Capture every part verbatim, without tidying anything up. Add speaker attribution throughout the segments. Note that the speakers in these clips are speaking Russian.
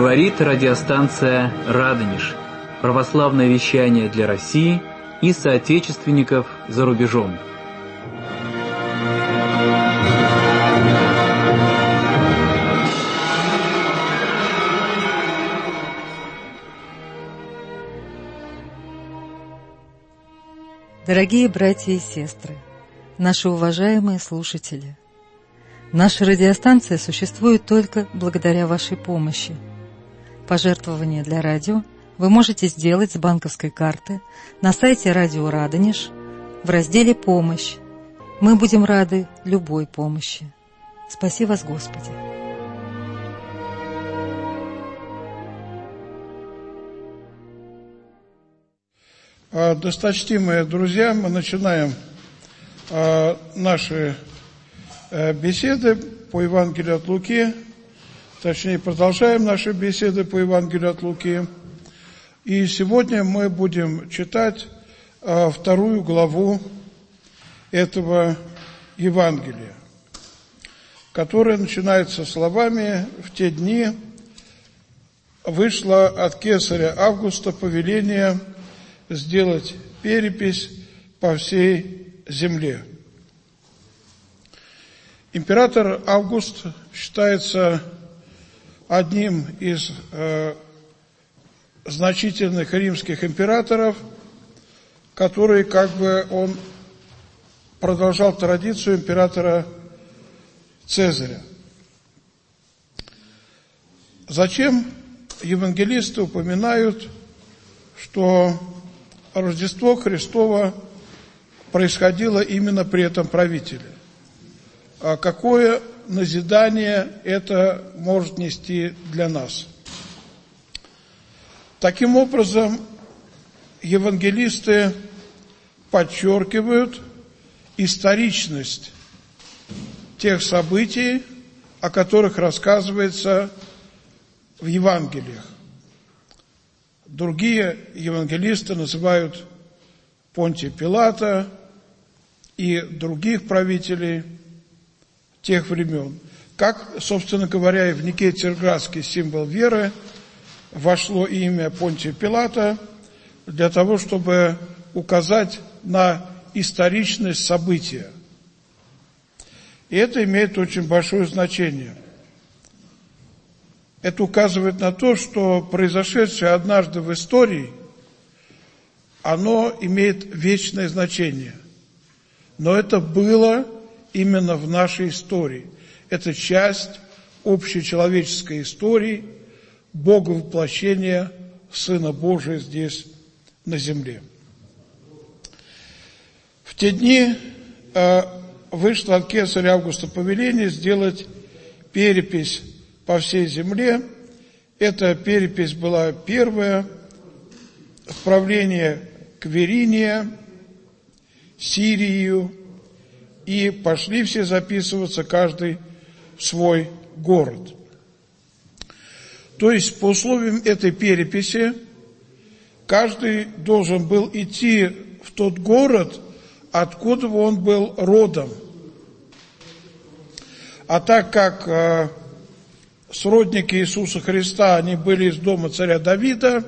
Speaker 1: Говорит радиостанция «Радонеж». Православное вещание для России и соотечественников за рубежом.
Speaker 2: Дорогие братья и сестры, наши уважаемые слушатели, наша радиостанция существует только благодаря вашей помощи. Пожертвования для радио вы можете сделать с банковской карты на сайте Радио Радонеж в разделе «Помощь». Мы будем рады любой помощи. Спаси вас, Господи!
Speaker 3: Досточтимые друзья, мы начинаем э, наши э, беседы по Евангелию от Луки, точнее продолжаем наши беседы по Евангелию от Луки. И сегодня мы будем читать э, вторую главу этого Евангелия, которая начинается словами: «В те дни вышло от кесаря Августа повеление сделать перепись по всей земле». Император Август считается одним из э, значительных римских императоров, который, как бы, он продолжал традицию императора Цезаря. Зачем евангелисты упоминают, что Рождество Христово происходило именно при этом правителе? А какое назидание это может нести для нас? Таким образом, евангелисты подчеркивают историчность тех событий, о которых рассказывается в Евангелиях. Другие евангелисты называют Понтия Пилата и других правителей тех времен. Как, собственно говоря, и в Никее Царьградский символ веры вошло имя Понтия Пилата для того, чтобы указать на историчность события. И это имеет очень большое значение. Это указывает на то, что произошедшее однажды в истории, оно имеет вечное значение. Но это было именно в нашей истории. Это часть общечеловеческой истории Боговоплощения Сына Божия здесь, на земле. В те дни э, вышло от кесаря Августа повеление сделать перепись по всей земле. Эта перепись была первая в правлении Квириния, Сирию, и пошли все записываться, каждый в свой город. То есть, по условиям этой переписи, каждый должен был идти в тот город, откуда он был родом. А так как э, сродники Иисуса Христа, они были из дома царя Давида,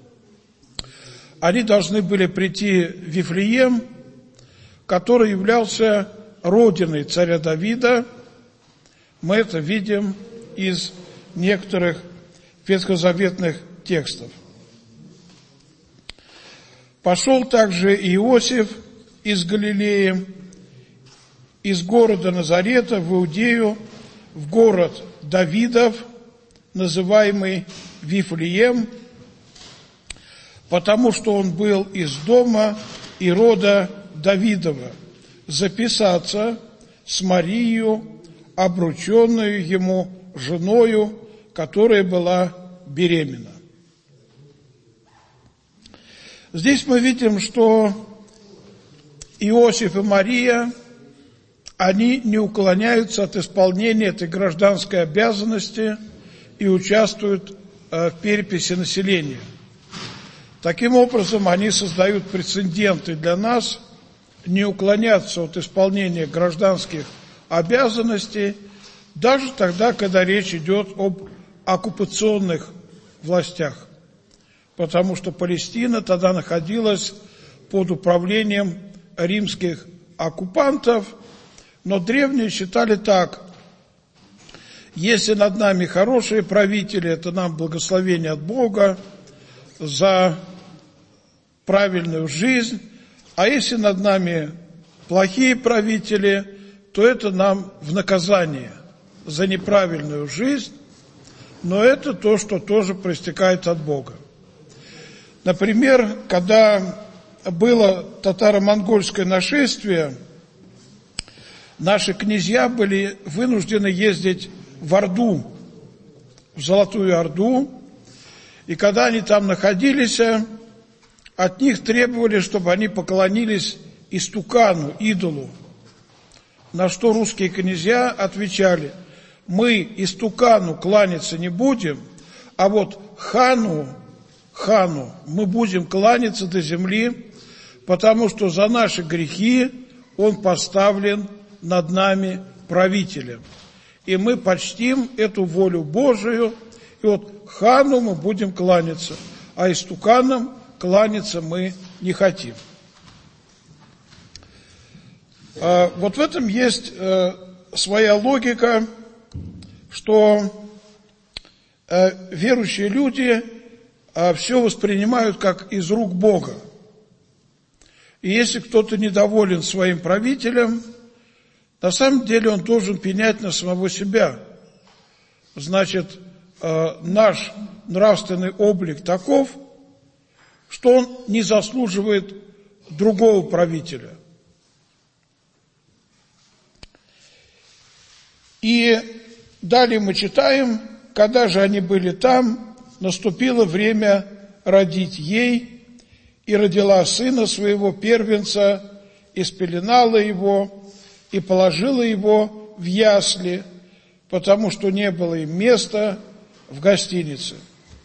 Speaker 3: они должны были прийти в Вифлеем, который являлся родиной царя Давида. Мы это видим из некоторых ветхозаветных текстов. Пошел также Иосиф из Галилеи, из города Назарета в Иудею, в город Давидов, называемый Вифлеем, потому что он был из дома и рода Давидова, записаться с Марией, обрученную ему женою, которая была беременна. Здесь мы видим, что Иосиф и Мария, они не уклоняются от исполнения этой гражданской обязанности и участвуют в переписи населения. Таким образом, они создают прецеденты для нас не уклоняться от исполнения гражданских обязанностей, даже тогда, когда речь идет об оккупационных властях, потому что Палестина тогда находилась под управлением римских оккупантов, но древние считали так: если над нами хорошие правители, это нам благословение от Бога за правильную жизнь, а если над нами плохие правители, то это нам в наказание за неправильную жизнь, но это то, что тоже проистекает от Бога. Например, когда было татаро-монгольское нашествие, наши князья были вынуждены ездить в Орду, в Золотую Орду, и когда они там находились, от них требовали, чтобы они поклонились истукану, идолу, на что русские князья отвечали: мы истукану кланяться не будем, а вот хану, хану мы будем кланяться до земли, потому что за наши грехи он поставлен над нами правителем. И мы почтим эту волю Божию, и вот хану мы будем кланяться, а истуканам кланяться мы не хотим. Вот в этом есть своя логика, что верующие люди все воспринимают как из рук Бога. И если кто-то недоволен своим правителем, на самом деле он должен пенять на самого себя. Значит, наш нравственный облик таков, что он не заслуживает другого правителя. И далее мы читаем: когда же они были там, наступило время родить ей, и родила сына своего первенца, и спеленала его, и положила его в ясли, потому что не было им места в гостинице.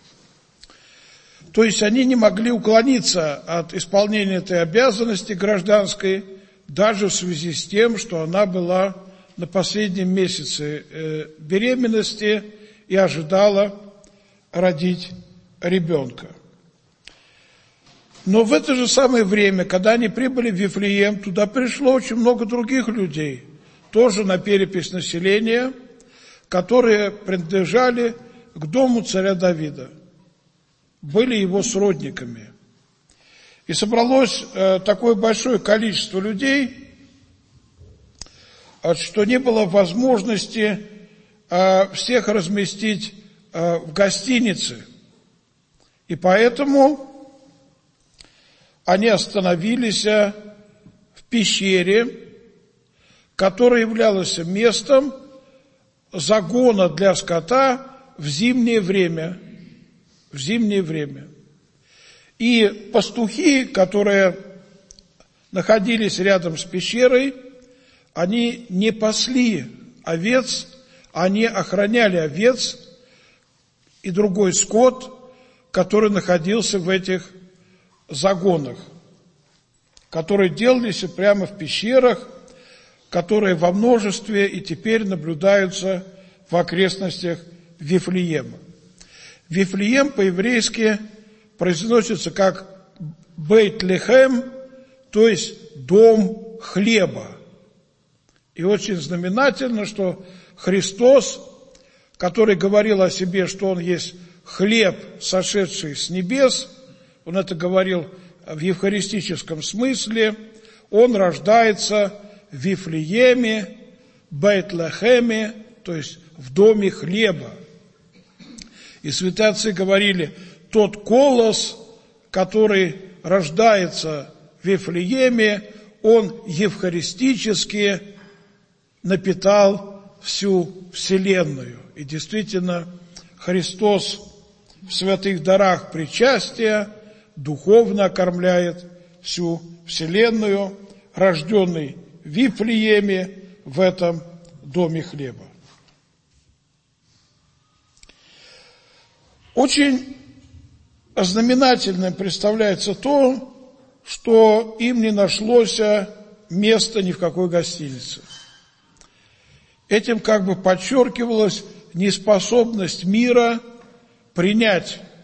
Speaker 3: То есть они не могли уклониться от исполнения этой обязанности гражданской, даже в связи с тем, что она была на последнем месяце беременности и ожидала родить ребенка. Но в это же самое время, когда они прибыли в Вифлеем, туда пришло очень много других людей, тоже на перепись населения, которые принадлежали к дому царя Давида, были его сродниками. И собралось э, такое большое количество людей, э, что не было возможности э, всех разместить э, в гостинице. И поэтому они остановились в пещере, которая являлась местом загона для скота в зимнее время. В зимнее время. И пастухи, которые находились рядом с пещерой, они не пасли овец, они охраняли овец и другой скот, который находился в этих загонах, которые делались прямо в пещерах, которые во множестве и теперь наблюдаются в окрестностях Вифлеема. Вифлеем по-еврейски произносится как Бейт-Лехем, то есть дом хлеба. И очень знаменательно, что Христос, который говорил о себе, что Он есть хлеб, сошедший с небес, Он это говорил в евхаристическом смысле, Он рождается в Вифлееме, Бейт-Лехеме, то есть в доме хлеба. И святые отцы говорили: тот колос, который рождается в Вифлееме, он евхаристически напитал всю вселенную. И действительно, Христос в святых дарах причастия духовно окормляет всю вселенную, рожденный в Вифлееме, в этом доме хлеба. Очень знаменательным представляется то, что им не нашлось места ни в какой гостинице. Этим как бы подчеркивалась неспособность мира принять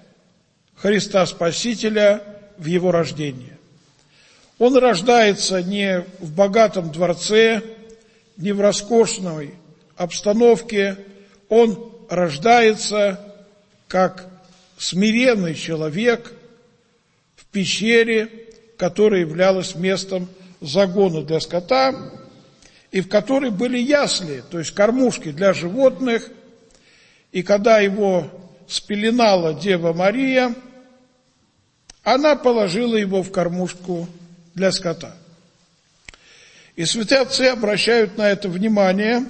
Speaker 3: Христа Спасителя в Его рождении. Он рождается не в богатом дворце, не в роскошной обстановке. Он рождается как смиренный человек в пещере, которая являлась местом загона для скота, и в которой были ясли, то есть кормушки для животных. И когда его спеленала Дева Мария, она положила его в кормушку для скота. И святые отцы обращают на это внимание,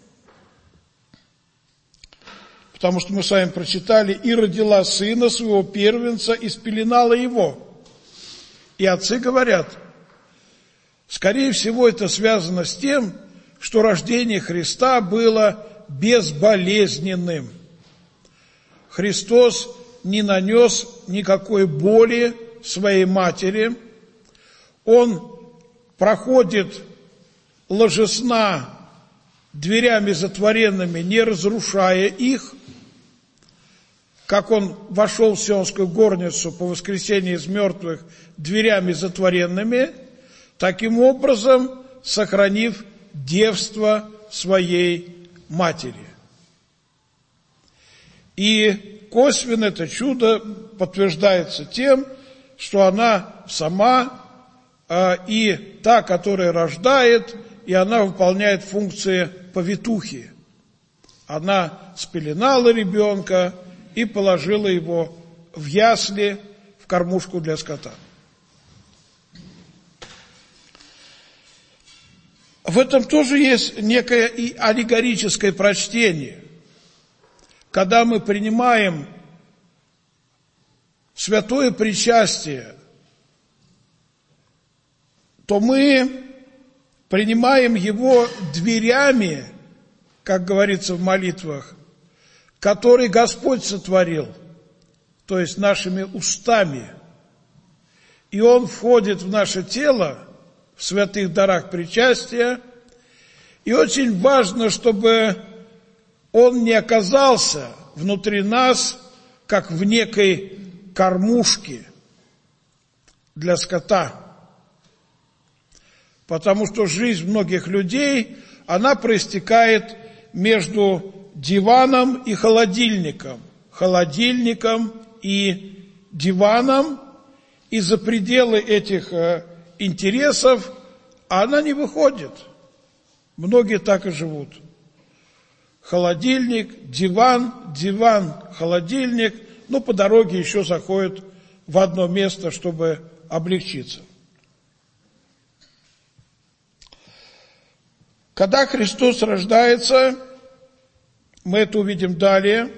Speaker 3: потому что мы с вами прочитали: «И родила сына своего первенца, и спеленала его». И отцы говорят, скорее всего, это связано с тем, что рождение Христа было безболезненным. Христос не нанес никакой боли своей матери. Он проходит ложесна дверями затворенными, не разрушая их. Как он вошел в Сионскую горницу по воскресении из мертвых дверями затворенными, таким образом сохранив девство своей матери. И косвенно это чудо подтверждается тем, что она сама э, и та, которая рождает, и она выполняет функции повитухи. Она спеленала ребенка и положила его в ясли, в кормушку для скота. В этом тоже есть некое и аллегорическое прочтение. Когда мы принимаем святое причастие, то мы принимаем его дверями, как говорится в молитвах, которые Господь сотворил, то есть нашими устами. И Он входит в наше тело в святых дарах причастия. И очень важно, чтобы Он не оказался внутри нас, как в некой кормушке для скота. Потому что жизнь многих людей, она проистекает между диваном и холодильником, холодильником и диваном, и за пределы этих э, интересов она не выходит. Многие так и живут. Холодильник, диван, диван, холодильник, ну, по дороге еще заходят в одно место, чтобы облегчиться. Когда Христос рождается, мы это увидим далее,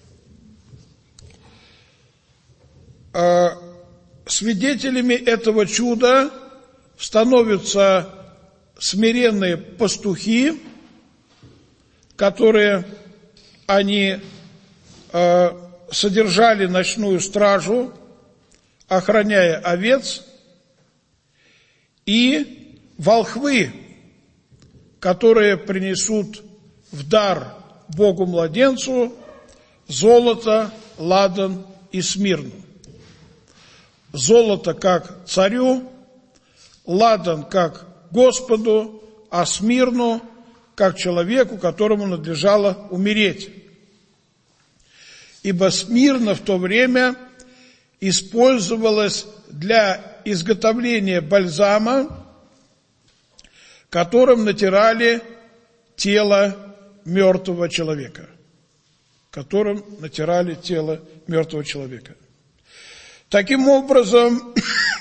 Speaker 3: свидетелями этого чуда становятся смиренные пастухи, которые они содержали ночную стражу, охраняя овец, и волхвы, которые принесут в дар Богу-младенцу золото, ладан и смирну. Золото как царю, ладан как Господу, а смирну как человеку, которому надлежало умереть. Ибо смирна в то время использовалась для изготовления бальзама, которым натирали тело мертвого человека. Которым натирали тело мертвого человека. Таким образом,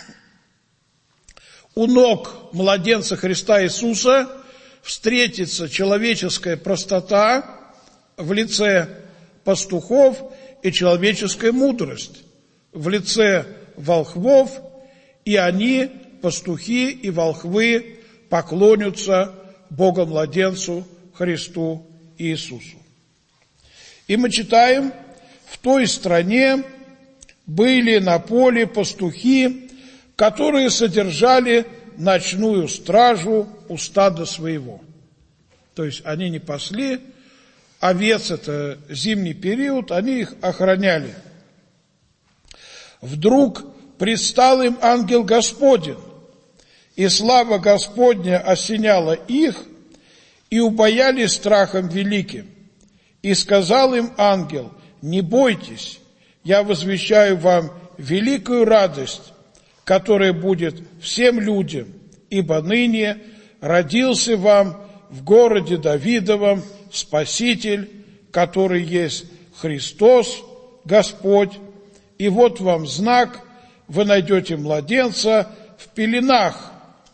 Speaker 3: у ног младенца Христа Иисуса встретится человеческая простота в лице пастухов и человеческая мудрость в лице волхвов, и они, пастухи и волхвы, поклонятся Богу-младенцу Христу Иисусу. И мы читаем: в той стране были на поле пастухи, которые содержали ночную стражу у стада своего. То есть они не пасли овец, это зимний период, они их охраняли. Вдруг предстал им ангел Господень, и слава Господня осеняла их, и убоялись страхом великим. И сказал им ангел: не бойтесь, я возвещаю вам великую радость, которая будет всем людям, ибо ныне родился вам в городе Давидовом Спаситель, который есть Христос, Господь. И вот вам знак: вы найдете младенца в пеленах,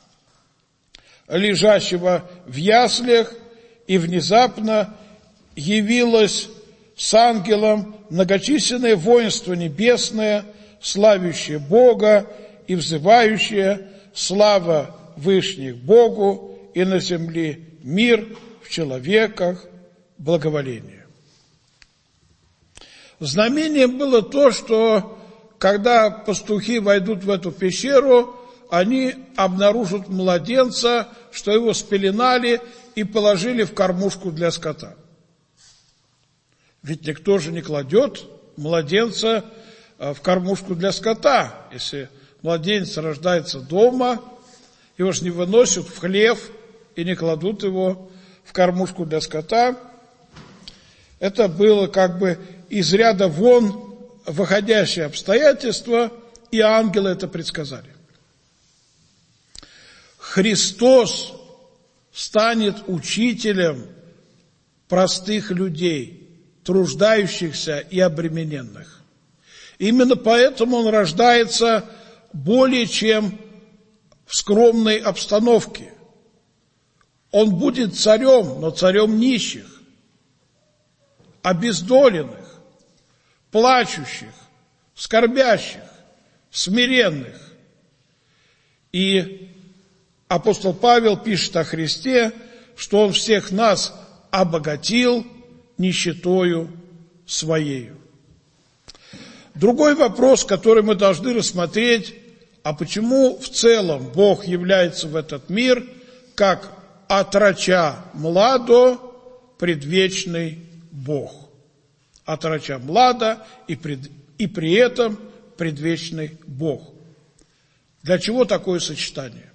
Speaker 3: лежащего в яслях, и внезапно явилось с ангелом многочисленное воинство небесное, славящее Бога и взывающее: слава вышних Богу, и на земле мир, в человеках благоволение. Знамением было то, что когда пастухи войдут в эту пещеру, они обнаружат младенца, что его спеленали и положили в кормушку для скота. Ведь никто же не кладет младенца в кормушку для скота. Если младенец рождается дома, его же не выносят в хлев и не кладут его в кормушку для скота. Это было как бы из ряда вон выходящее обстоятельство, и ангелы это предсказали. Христос станет учителем простых людей, труждающихся и обремененных. Именно поэтому он рождается более чем в скромной обстановке. Он будет царем, но царем нищих, обездоленных, плачущих, скорбящих, смиренных. И апостол Павел пишет о Христе, что он всех нас обогатил нищетою своею. Другой вопрос, который мы должны рассмотреть: а почему в целом Бог является в этот мир как отроча младо предвечный Бог? Отроча младо и, пред, и при этом предвечный Бог. Для чего такое сочетание?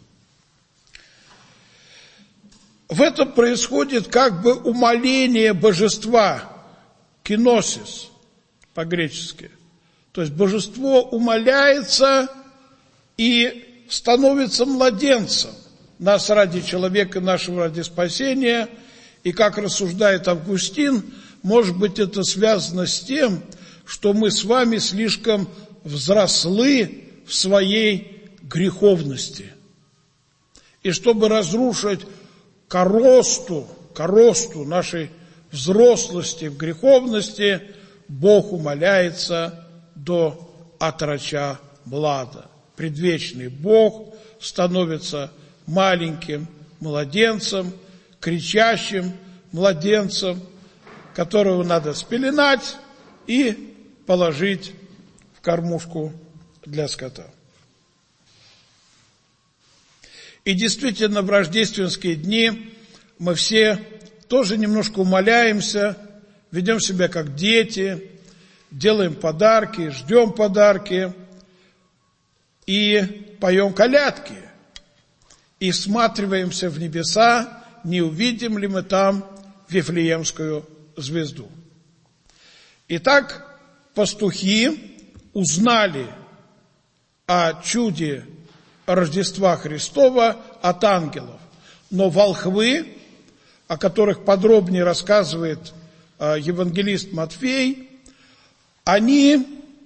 Speaker 3: В этом происходит как бы умаление божества, киносис по-гречески. То есть божество умаляется и становится младенцем. Нас ради человека, нашего ради спасения. И как рассуждает Августин, может быть, это связано с тем, что мы с вами слишком взрослы в своей греховности. И чтобы разрушить коросту, коросту нашей взрослости в греховности, Бог умаляется до отроча млада. Предвечный Бог становится маленьким младенцем, кричащим младенцем, которого надо спеленать и положить в кормушку для скота. И действительно, в рождественские дни мы все тоже немножко умаляемся, ведем себя как дети, делаем подарки, ждем подарки и поем колядки. И всматриваемся в небеса, не увидим ли мы там Вифлеемскую звезду. Итак, пастухи узнали о чуде Рождества Христова от ангелов. Но волхвы, о которых подробнее рассказывает евангелист Матфей, они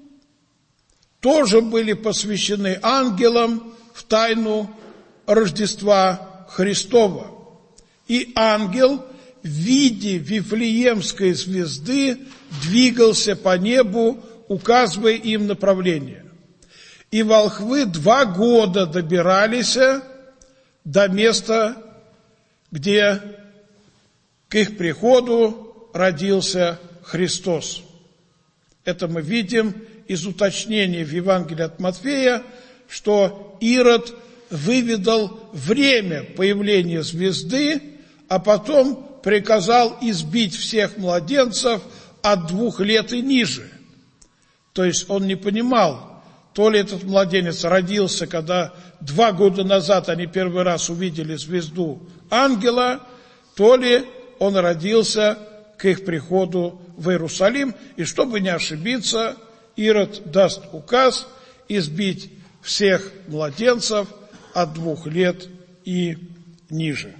Speaker 3: тоже были посвящены ангелам в тайну Рождества Христова. И ангел в виде Вифлеемской звезды двигался по небу, указывая им направление. И волхвы два года добирались до места, где к их приходу родился Христос. Это мы видим из уточнения в Евангелии от Матфея, что Ирод выведал время появления звезды, а потом приказал избить всех младенцев от двух лет и ниже. То есть он не понимал, то ли этот младенец родился, когда два года назад они первый раз увидели звезду ангела, то ли он родился к их приходу в Иерусалим. И чтобы не ошибиться, Ирод даст указ избить всех младенцев от двух лет и ниже.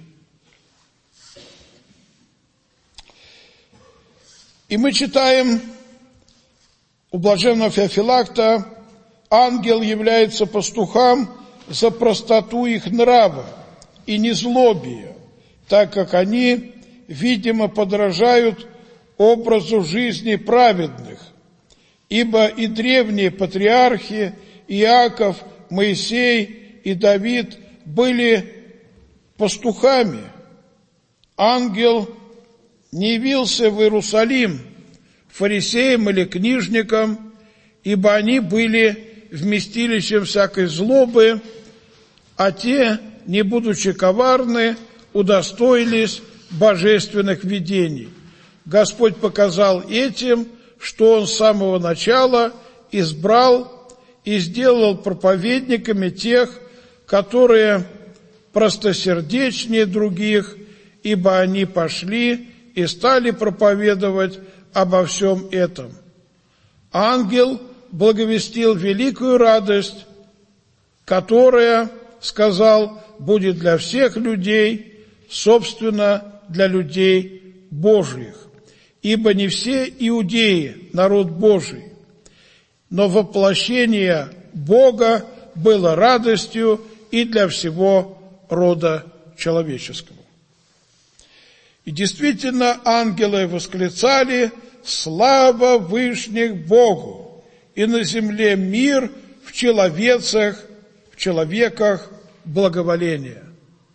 Speaker 3: И мы читаем у блаженного Феофилакта: ангел является пастухам за простоту их нрава и незлобие, так как они, видимо, подражают образу жизни праведных, ибо и древние патриархи Иаков, Моисей и Давид были пастухами. Ангел не явился в Иерусалим фарисеям или книжникам, ибо они были вместилищем всякой злобы, а те, не будучи коварны, удостоились божественных видений. Господь показал этим, что Он с самого начала избрал и сделал проповедниками тех, которые простосердечнее других, ибо они пошли и стали проповедовать обо всем этом. Ангел благовестил великую радость, которая, сказал, будет для всех людей, собственно, для людей Божьих. Ибо не все иудеи народ Божий, но воплощение Бога было радостью и для всего рода человеческого. И действительно, ангелы восклицали: «Слава вышних Богу, и на земле мир, в человецах, в человеках благоволение».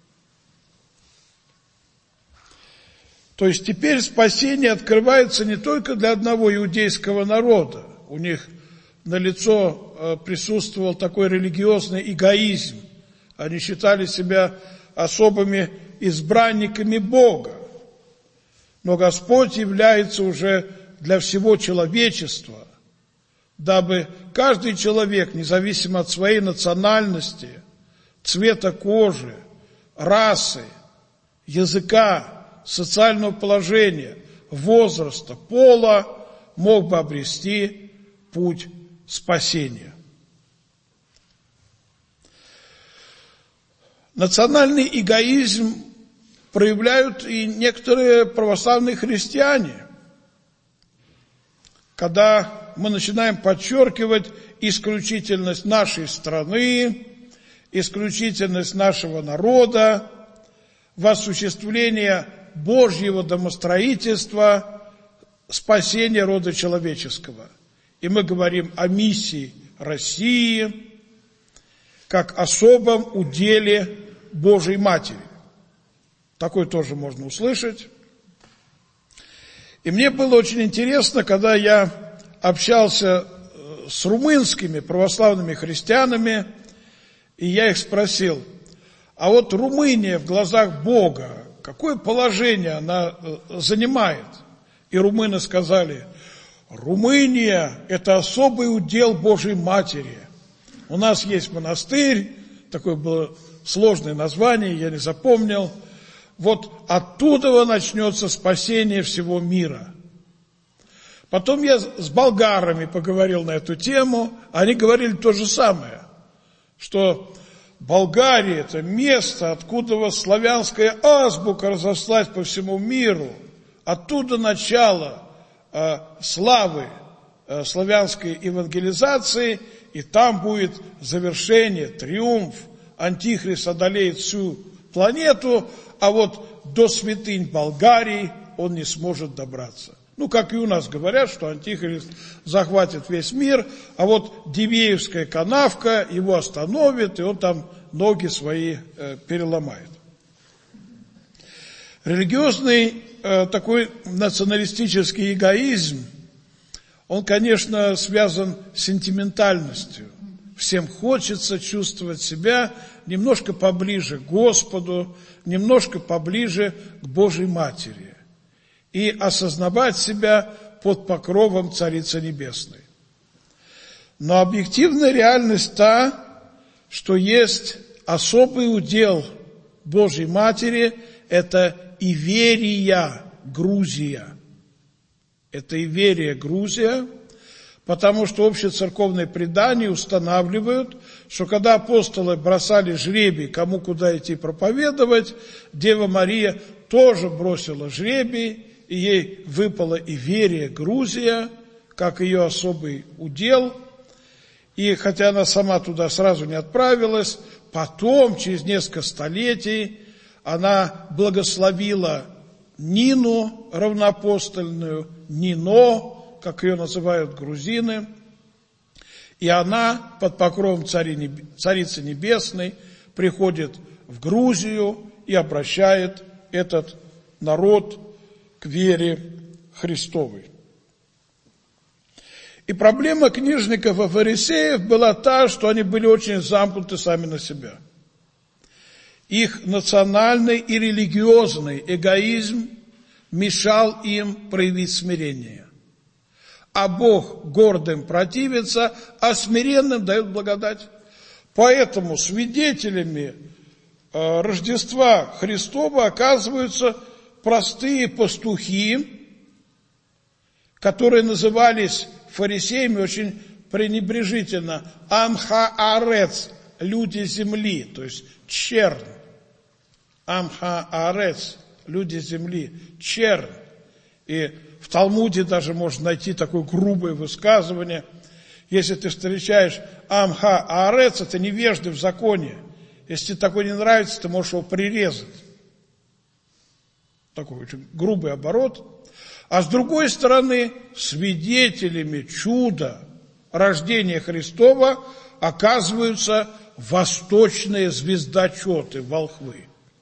Speaker 3: То есть теперь спасение открывается не только для одного иудейского народа. У них налицо присутствовал такой религиозный эгоизм. Они считали себя особыми избранниками Бога. Но Господь является уже для всего человечества, дабы каждый человек, независимо от своей национальности, цвета кожи, расы, языка, социального положения, возраста, пола, мог бы обрести путь спасения. Национальный эгоизм проявляют и некоторые православные христиане, когда мы начинаем подчеркивать исключительность нашей страны, исключительность нашего народа в осуществлении Божьего домостроительства, спасения рода человеческого. И мы говорим о миссии России как особом уделе Божьей Матери. Такое тоже можно услышать. И мне было очень интересно, когда я общался с румынскими православными христианами, и я их спросил: а вот Румыния в глазах Бога, какое положение она занимает? И румыны сказали: Румыния – это особый удел Божьей Матери. У нас есть монастырь, такое было сложное название, я не запомнил. Вот оттуда начнется спасение всего мира. Потом я с болгарами поговорил на эту тему, они говорили то же самое, что Болгария – это место, откуда славянская азбука разослась по всему миру, оттуда начало э, славы э, славянской евангелизации, и там будет завершение, триумф, антихрист одолеет всю планету, а вот до святынь Болгарии он не сможет добраться. Ну, как и у нас говорят, что антихрист захватит весь мир, а вот Дивеевская канавка его остановит, и он там ноги свои э, переломает. Религиозный э, такой националистический эгоизм, он, конечно, связан с сентиментальностью. Всем хочется чувствовать себя немножко поближе к Господу, немножко поближе к Божьей Матери и осознавать себя под покровом Царицы Небесной. Но объективная реальность та, что есть особый удел Божьей Матери, это Иверия, Грузия. Это Иверия, Грузия, потому что общецерковные предания устанавливают, что когда апостолы бросали жребий, кому куда идти проповедовать, Дева Мария тоже бросила жребий, и ей выпала Иверия, Грузия, как ее особый удел. И хотя она сама туда сразу не отправилась, потом, через несколько столетий, она благословила Нину равноапостольную, Нино, как ее называют грузины, и она под покровом Царицы Небесной приходит в Грузию и обращает этот народ к вере Христовой. И проблема книжников и фарисеев была та, что они были очень замкнуты сами на себя. Их национальный и религиозный эгоизм мешал им проявить смирение. А Бог гордым противится, а смиренным дает благодать. Поэтому свидетелями э, Рождества Христова оказываются простые пастухи, которые назывались фарисеями очень пренебрежительно амха-арец, люди земли, то есть чернь. Амха-арец, люди земли, чернь. И в Талмуде даже можно найти такое грубое высказывание. Если ты встречаешь амха-арец, это невежды в законе. Если тебе такое не нравится, ты можешь его прирезать. Такой очень грубый оборот. А с другой стороны, свидетелями чуда рождения Христова оказываются восточные звездочеты, волхвы.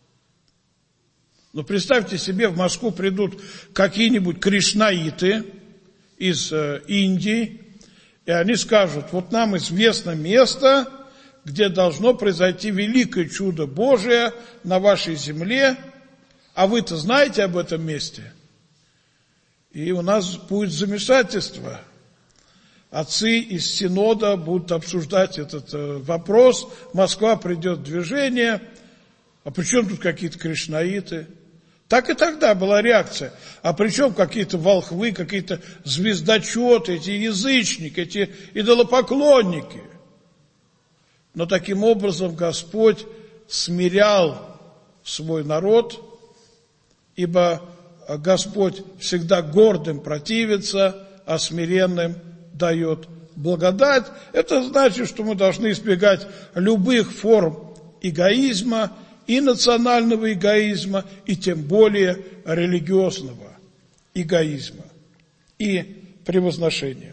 Speaker 3: Но представьте себе, в Москву придут какие-нибудь кришнаиты из э, Индии, и они скажут: вот нам известно место, где должно произойти великое чудо Божие на вашей земле, а вы-то знаете об этом месте? И у нас будет замешательство. Отцы из Синода будут обсуждать этот э, вопрос, Москва придет в движение, а при чем тут какие-то кришнаиты? Так и тогда была реакция. А при чем какие-то волхвы, какие-то звездочеты, эти язычники, эти идолопоклонники? Но таким образом Господь смирял свой народ, ибо Господь всегда гордым противится, а смиренным дает благодать. Это значит, что мы должны избегать любых форм эгоизма, и национального эгоизма, и тем более религиозного эгоизма и превозношения.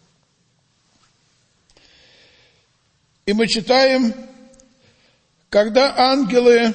Speaker 3: И мы читаем, когда ангелы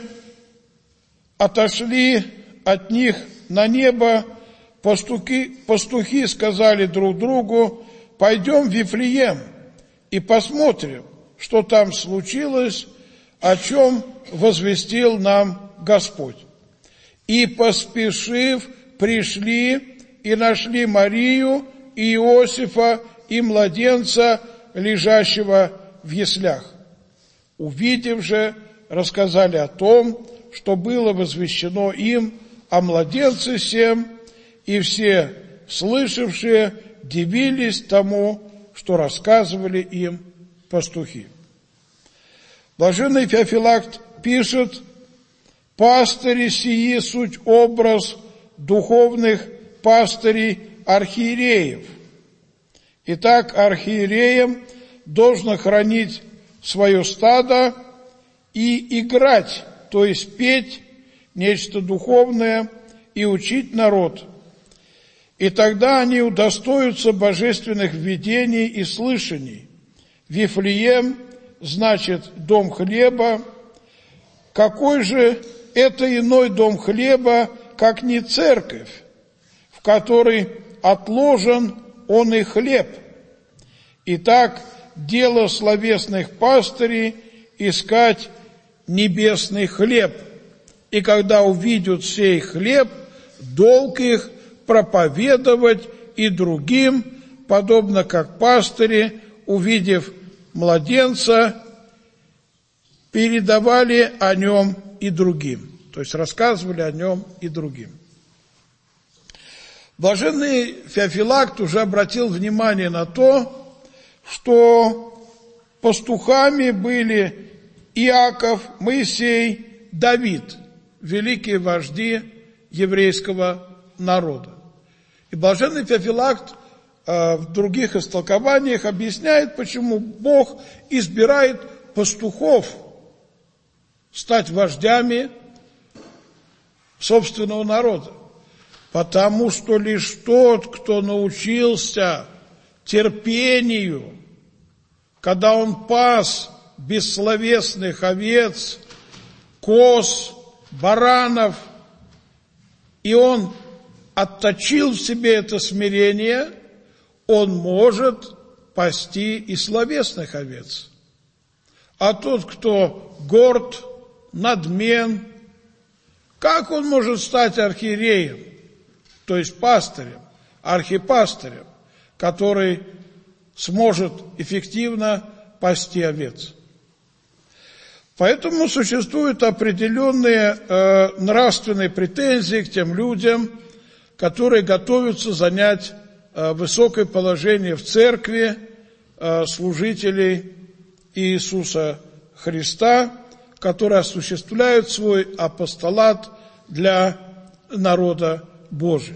Speaker 3: отошли от них на небо, пастухи, пастухи сказали друг другу: пойдем в Вифлеем и посмотрим, что там случилось, о чем возвестил нам Господь. И, поспешив, пришли и нашли Марию и Иосифа и младенца, лежащего в яслях. Увидев же, рассказали о том, что было возвещено им о младенце сем, и все слышавшие дивились тому, что рассказывали им пастухи. Блаженный Феофилакт пишет: пастыри сии суть образ духовных пастырей архиереев. Итак, архиереям должно хранить свое стадо и играть, то есть петь нечто духовное и учить народ. И тогда они удостоятся божественных видений и слышаний. Вифлеем значит дом хлеба. Какой же это иной дом хлеба, как не церковь, в которой отложен он и хлеб? Итак, дело словесных пастырей искать небесный хлеб. И когда увидят сей хлеб, долг их проповедовать и другим, подобно как пастыри увидев младенца, передавали о нем и другим. То есть рассказывали о нем и другим. Блаженный Феофилакт уже обратил внимание на то, что пастухами были Иаков, Моисей, Давид, великие вожди еврейского народа. И блаженный Феофилакт э, в других истолкованиях объясняет, почему Бог избирает пастухов стать вождями собственного народа. Потому что лишь тот, кто научился терпению, когда он пас бессловесных овец, коз, баранов, и он отточил в себе это смирение, он может пасти и словесных овец. А тот, кто горд, надмен, как он может стать архиереем, то есть пастырем, архипастырем, который сможет эффективно пасти овец? Поэтому существуют определенные э, нравственные претензии к тем людям, которые готовятся занять э, высокое положение в церкви э, служителей Иисуса Христа, которые осуществляют свой апостолат для народа Божия.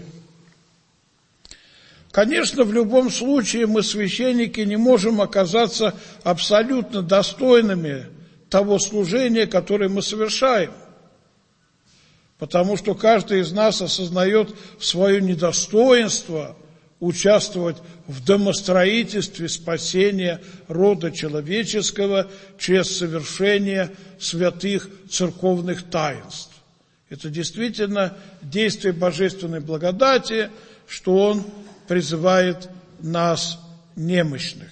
Speaker 3: Конечно, в любом случае мы, священники, не можем оказаться абсолютно достойными того служения, которое мы совершаем, потому что каждый из нас осознает свое недостоинство участвовать в домостроительстве спасения рода человеческого через совершение святых церковных таинств. Это действительно действие божественной благодати, что Он призывает нас немощных.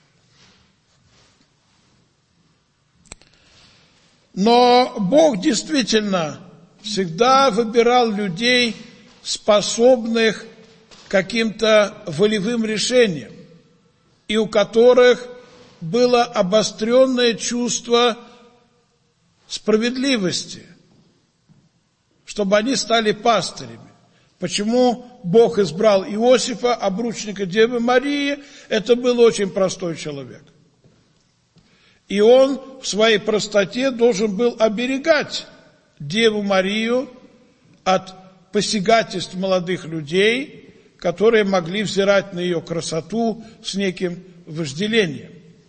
Speaker 3: Но Бог действительно всегда выбирал людей, способных каким-то волевым решениям, и у которых было обостренное чувство справедливости, чтобы они стали пастырями. Почему Бог избрал Иосифа, обручника Девы Марии? Это был очень простой человек. И он в своей простоте должен был оберегать Деву Марию от посягательств молодых людей, которые могли взирать на ее красоту с неким вожделением.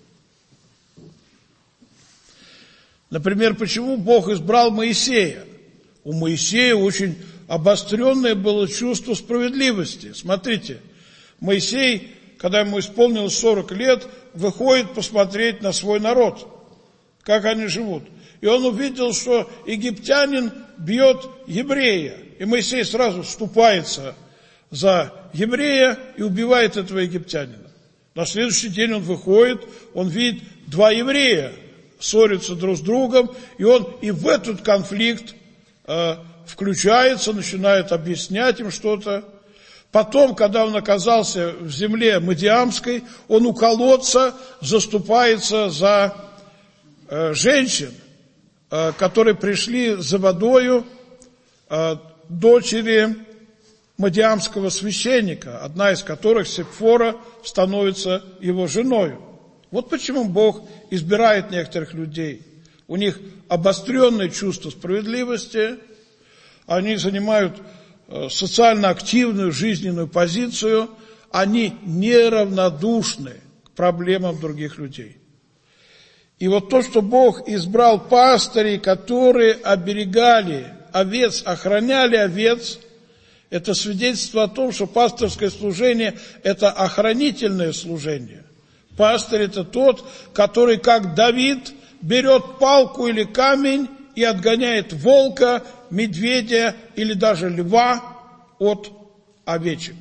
Speaker 3: Например, почему Бог избрал Моисея? У Моисея очень обостренное было чувство справедливости. Смотрите, Моисей, когда ему исполнилось сорок лет, выходит посмотреть на свой народ, как они живут. И он увидел, что египтянин бьет еврея. И Моисей сразу вступается за еврея и убивает этого египтянина. На следующий день он выходит, он видит два еврея ссорятся друг с другом, и он и в этот конфликт э, включается, начинает объяснять им что-то. Потом, когда он оказался в земле Мадиамской, он у колодца заступается за э, женщин, э, которые пришли за водою, э, дочери Мадиамского священника, одна из которых, Сепфора, становится его женой. Вот почему Бог избирает некоторых людей. У них обостренное чувство справедливости, они занимают социально активную жизненную позицию, они неравнодушны к проблемам других людей. И вот то, что Бог избрал пастырей, которые оберегали овец, охраняли овец, это свидетельство о том, что пасторское служение – это охранительное служение. Пастырь – это тот, который, как Давид, берет палку или камень и отгоняет волка, медведя или даже льва от овечек.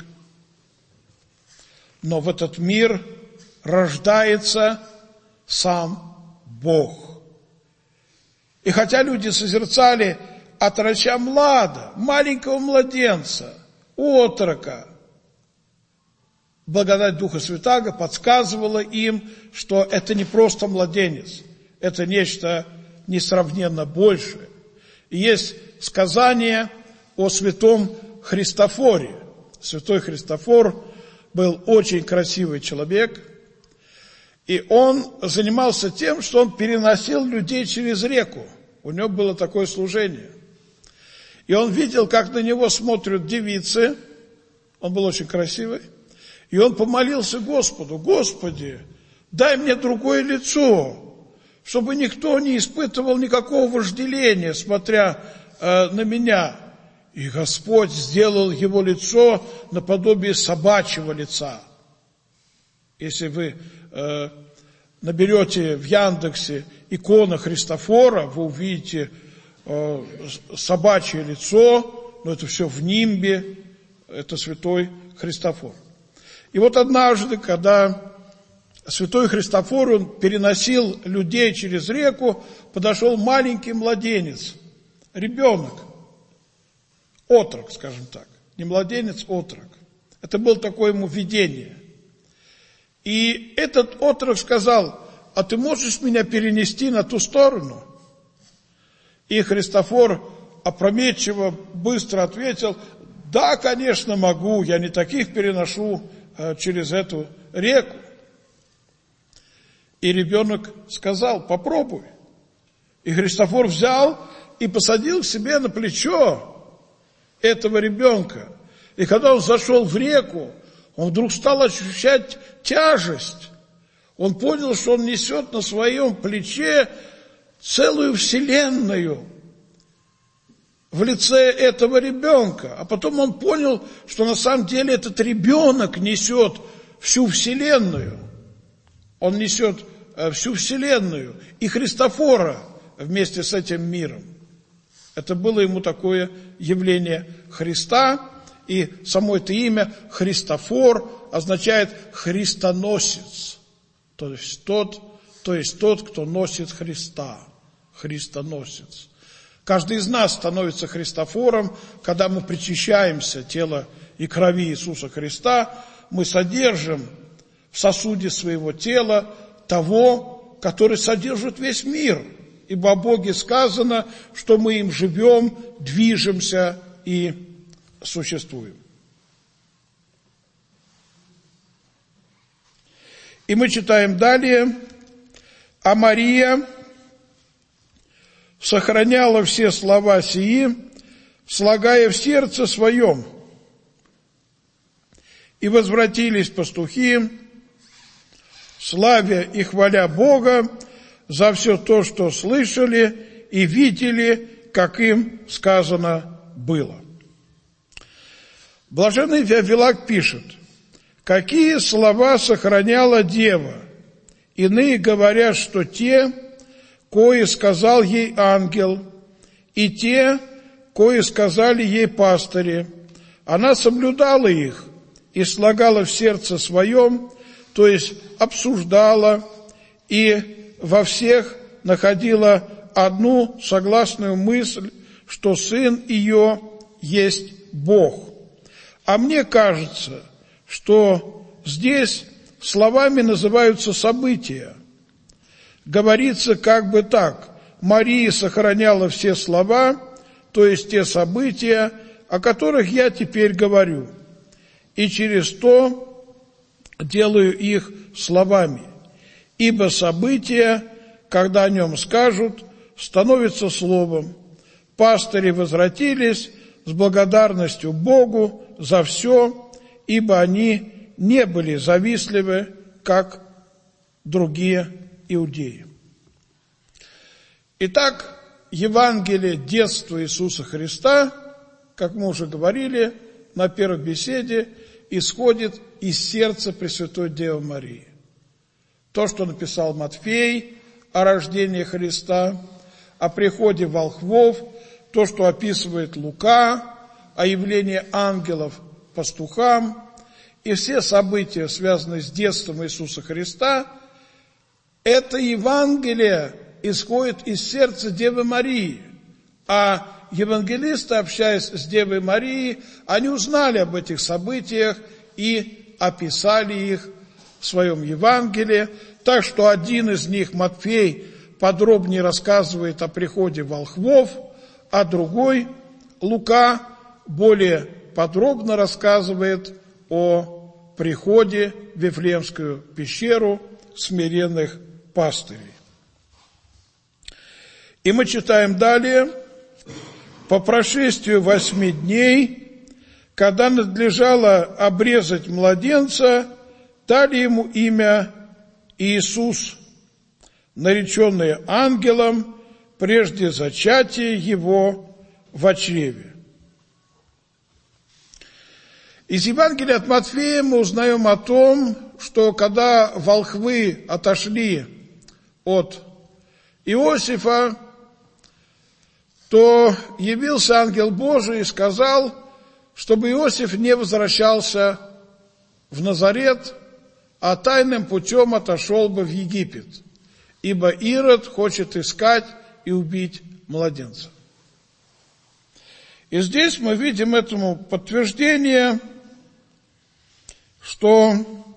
Speaker 3: Но в этот мир рождается сам Бог. И хотя люди созерцали отроча млада, маленького младенца, отрока, благодать Духа Святаго подсказывала им, что это не просто младенец, это нечто несравненно большее. И есть сказание о святом Христофоре. Святой Христофор был очень красивый человек, и он занимался тем, что он переносил людей через реку. У него было такое служение. И он видел, как на него смотрят девицы, он был очень красивый, и он помолился Господу: Господи, дай мне другое лицо, чтобы никто не испытывал никакого вожделения, смотря э, на меня. И Господь сделал его лицо наподобие собачьего лица. Если вы э, наберете в Яндексе икона Христофора, вы увидите э, собачье лицо, но это все в нимбе, это святой Христофор. И вот однажды, когда святой Христофор, он переносил людей через реку, подошел маленький младенец, ребенок, отрок, скажем так, не младенец, отрок. Это было такое ему видение. И этот отрок сказал: а ты можешь меня перенести на ту сторону? И Христофор опрометчиво, быстро ответил: да, конечно, могу, я не таких переношу э, через эту реку. И ребенок сказал: попробуй. И Христофор взял и посадил к себе на плечо этого ребенка. И когда он зашел в реку, он вдруг стал ощущать тяжесть. Он понял, что он несет на своем плече целую вселенную в лице этого ребенка. А потом он понял, что на самом деле этот ребенок несет всю вселенную. Он несет всю вселенную и Христофора вместе с этим миром. Это было ему такое явление Христа, и само это имя Христофор означает христоносец, то есть тот, то есть тот, кто носит Христа, христоносец. Каждый из нас становится Христофором, когда мы причащаемся тела и крови Иисуса Христа, мы содержим в сосуде своего тела того, который содержит весь мир. Ибо о Боге сказано, что мы им живем, движемся и существуем. И мы читаем далее: а Мария сохраняла все слова сии, слагая в сердце своем. И возвратились пастухи, славя и хваля Бога за все то, что слышали и видели, как им сказано было. Блаженный Феофилак пишет: какие слова сохраняла дева? Иные говорят, что те, кои сказал ей ангел, и те, кои сказали ей пастыри. Она соблюдала их и слагала в сердце своем, то есть обсуждала, и во всех находила одну согласную мысль, что сын ее есть Бог. А мне кажется, что здесь словами называются события. Говорится как бы так: Мария сохраняла все слова, то есть те события, о которых я теперь говорю, и через то делаю их словами. Ибо события, когда о нем скажут, становятся словом. Пастыри возвратились с благодарностью Богу за все, ибо они не были завистливы, как другие иудеи. Итак, Евангелие детства Иисуса Христа, как мы уже говорили на первой беседе, исходит из сердца Пресвятой Девы Марии. То, что написал Матфей о рождении Христа, о приходе волхвов, то, что описывает Лука, о явлении ангелов пастухам, и все события, связанные с детством Иисуса Христа, это Евангелие исходит из сердца Девы Марии. А евангелисты, общаясь с Девой Марией, они узнали об этих событиях и описали их в своем Евангелии, так что один из них, Матфей, подробнее рассказывает о приходе волхвов, а другой, Лука, более подробно рассказывает о приходе в Вифлеемскую пещеру смиренных пастырей. И мы читаем далее: по прошествию восьми дней, когда надлежало обрезать младенца, дали ему имя Иисус, нареченный ангелом прежде зачатия его во чреве. Из Евангелия от Матфея мы узнаем о том, что когда волхвы отошли от Иосифа, то явился ангел Божий и сказал, чтобы Иосиф не возвращался в Назарет, а тайным путем отошел бы в Египет, ибо Ирод хочет искать и убить младенца. И здесь мы видим этому подтверждение, что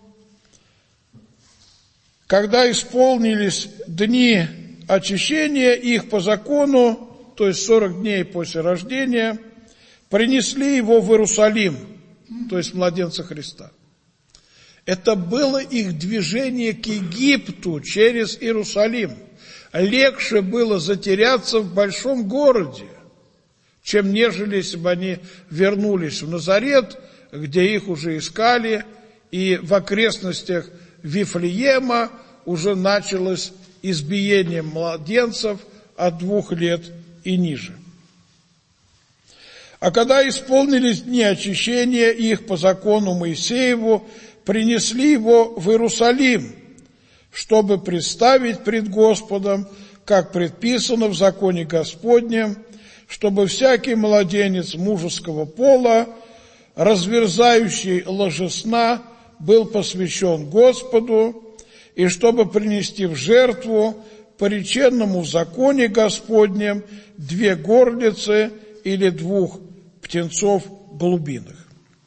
Speaker 3: когда исполнились дни очищения их по закону, то есть сорок дней после рождения, принесли его в Иерусалим, то есть младенца Христа. Это было их движение к Египту через Иерусалим. Легче было затеряться в большом городе, чем нежели если бы они вернулись в Назарет, где их уже искали, и в окрестностях Вифлеема уже началось избиение младенцев от двух лет и ниже. А когда исполнились дни очищения их по закону Моисееву, принесли его в Иерусалим, чтобы представить пред Господом, как предписано в законе Господнем, чтобы всякий младенец мужеского пола, разверзающий ложесна, был посвящен Господу, и чтобы принести в жертву по реченному в законе Господнем две горлицы или двух птенцов голубиных.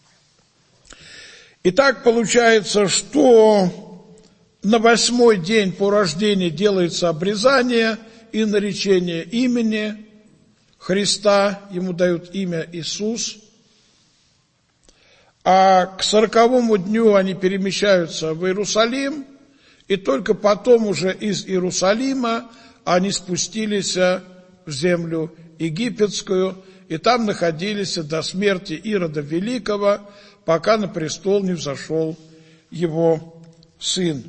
Speaker 3: Итак, получается, что на восьмой день по рождении делается обрезание и наречение имени Христа, ему дают имя Иисус, а к сороковому дню они перемещаются в Иерусалим, и только потом уже из Иерусалима они спустились в землю египетскую, и там находились до смерти Ирода Великого, пока на престол не взошел его сын.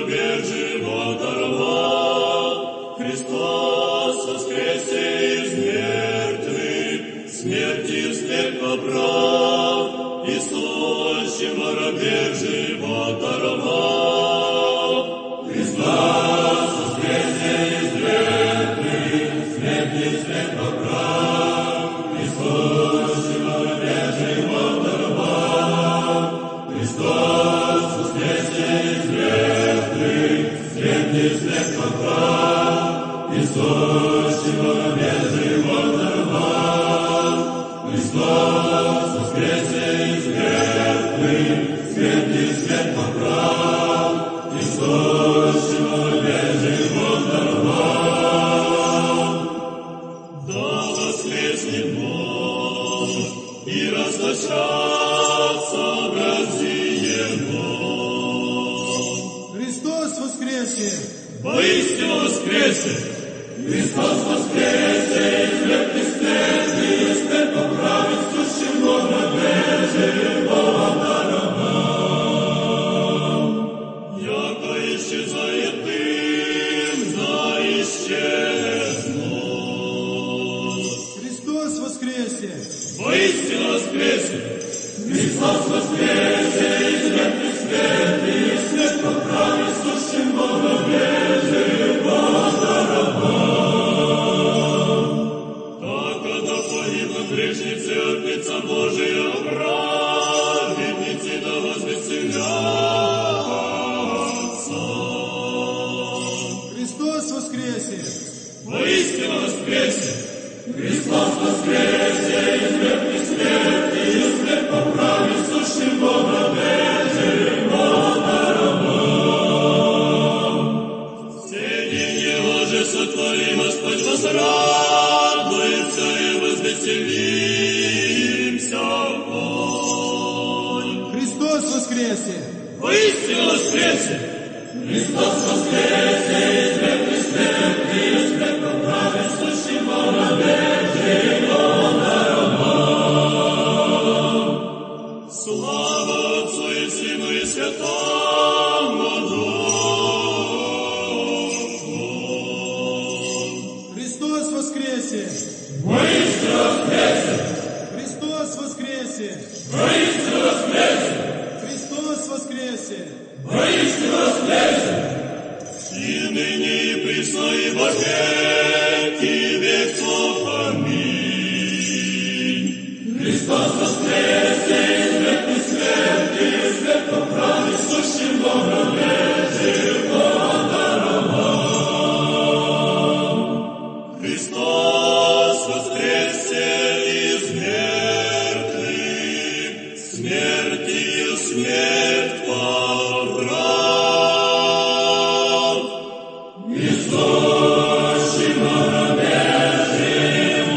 Speaker 4: зарубежье оторвал. Христос воскресе из мертвых, смерти след поправ, и сущим зарубежье оторвал. Христос воскресе из мертвых, смерти след поправ, и сущим зарубежье оторвал. Христос воскресе из мертвых, смерти след поправ, и сущим зарубежье оторвал. Христос воскресе из мертвых, смерти след поправ, и сущим зарубежье оторвал. Да воскреснет Бог, и расточатся образы Его.
Speaker 5: Христос воскресе!
Speaker 4: Воистину воскресе! Христос воскресе, из мертвых смерти, и смерть поправит сущим добродетель оторвал. Яко исчезает дым, да исчезнут.
Speaker 5: Христос воскресе!
Speaker 4: Воистину воскресе! Христос воскресе, из мертвых смерти, и смерть поправит сущим добродетель оторвал. Так, когда погибнут грешницы, Отца Божия, праведницы да возвеселятся.
Speaker 5: Христос воскресе!
Speaker 4: Воистину воскресе! Христос воскресе, из мертвых смерти, и смерть поправит сущим добродетель оторвал. Соединение Божие сотвори, Господь возрадуется, и возвеселимся вновь.
Speaker 5: Христос воскресе!
Speaker 4: Воистину воскресе! Христос воскресе, из мертвых смерти, и смерть поправит сущим добродетель оторвал. Слава Отцу и Сыну и Святому Духу.
Speaker 5: Христос воскресе!
Speaker 4: Воистину воскресе!
Speaker 5: Христос воскресе!
Speaker 4: Воистину воскресе!
Speaker 5: Христос воскресе!
Speaker 4: Воистину воскресе! И ныне, и присно, и во веки веков. Аминь. Христос воскресе, из мертвых смерти, и смерть поправит сущим добродетель оторвал. Христос воскресе из мертвых, смертью смерть поправ, и сущим добродетель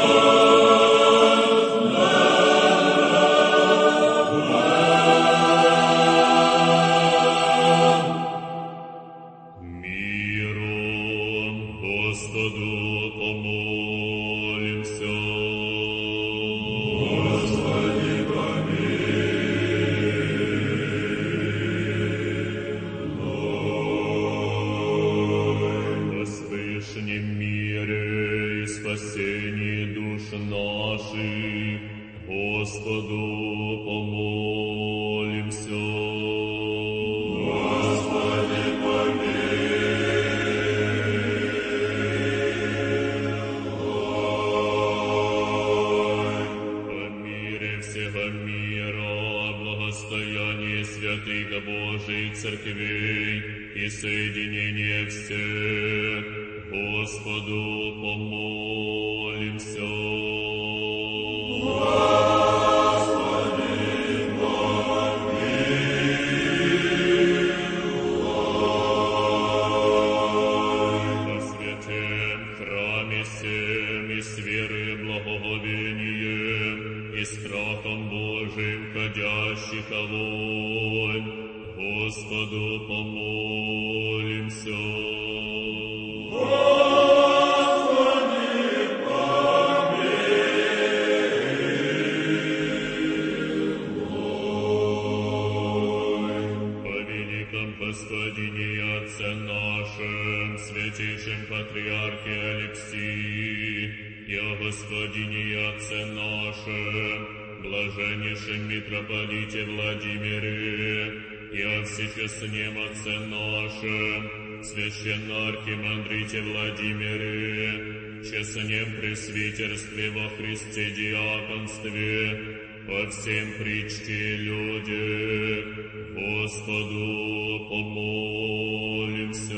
Speaker 6: Миром Господу помолимся. Господи, помилуй. О свышнем мире и спасении душ наших Господу помолимся. Господи, всего мира, благостояние святых Божиих церквей и соединение всех, Господу помолимся. Господи, помилуй. Во святем храме сем и с верой благоговением и страхом Божиим ходящих огонь, Господу помолимся. Господи, Господине Отце нашем, святейшем Патриархе Алексии, и о Господине Отце нашем, блаженнейшем Митрополите Владимире, и о всечестнем Отце нашем, священно-архимандрите Владимире, честнем пресвитерстве во Христе диаконстве, по всем причте люди, Господу помолимся.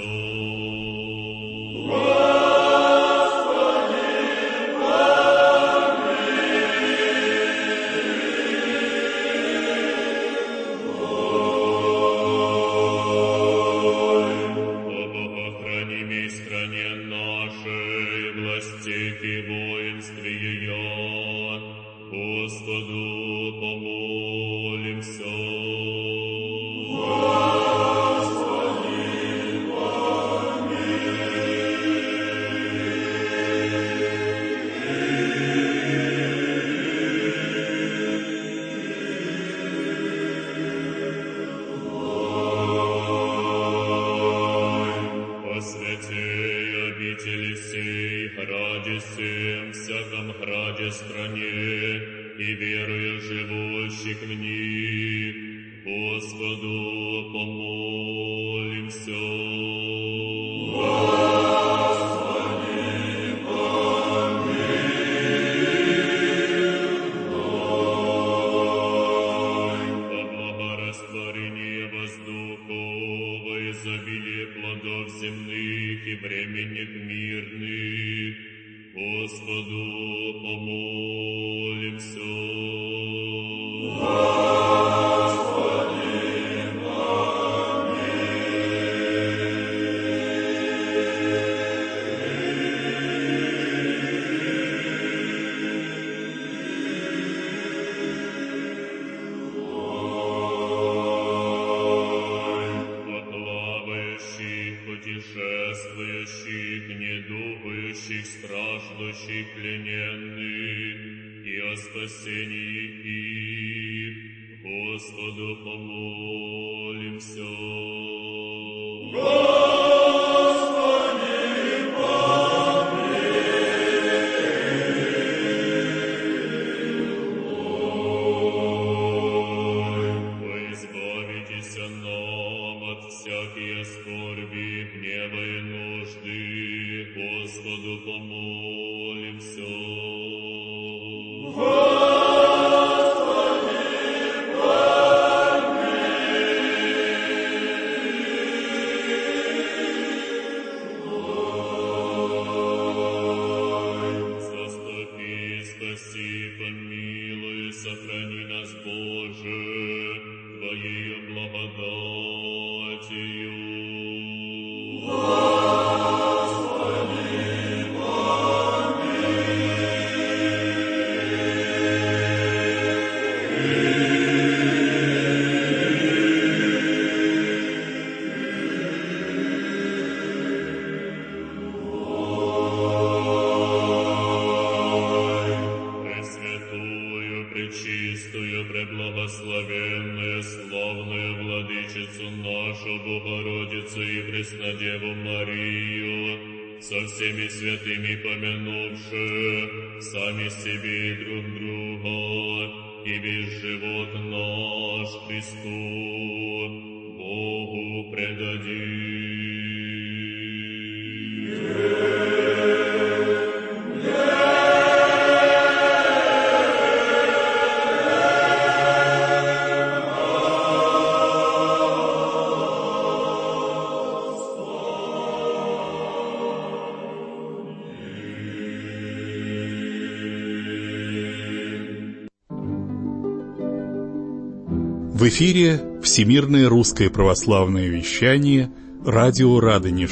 Speaker 7: В эфире Всемирное русское православное вещание «Радио Радонеж».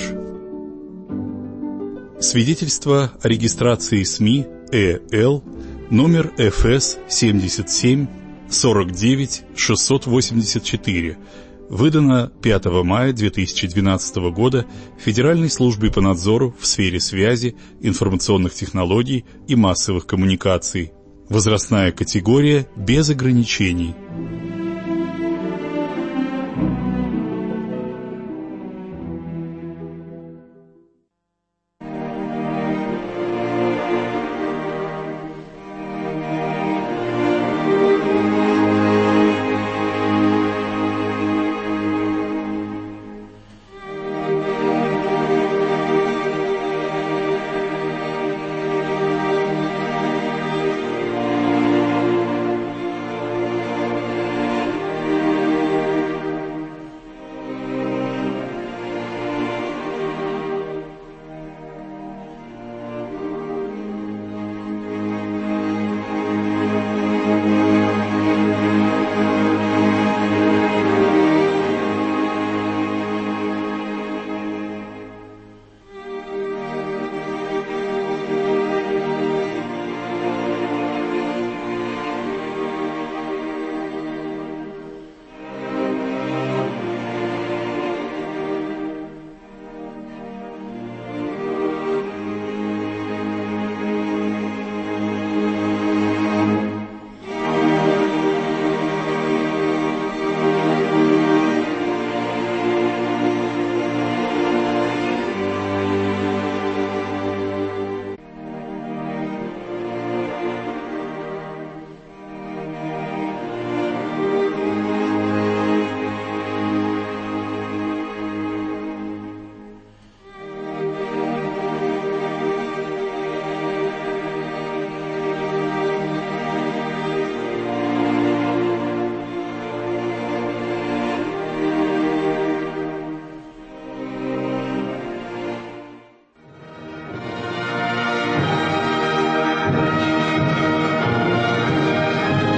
Speaker 7: Свидетельство о регистрации СМИ ЭЛ номер эф эс семьдесят семь сорок девять шестьсот восемьдесят четыре, выдано пятого мая две тысячи двенадцатого года Федеральной службой по надзору в сфере связи, информационных технологий и массовых коммуникаций. Возрастная категория без ограничений.